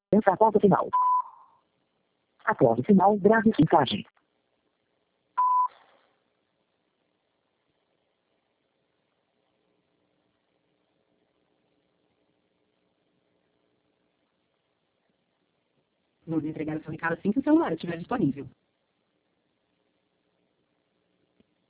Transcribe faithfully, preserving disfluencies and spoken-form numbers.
Pensa a pauta final. Após o final, grave mensagem. Vamos entregar o seu recado assim que o celular estiver disponível.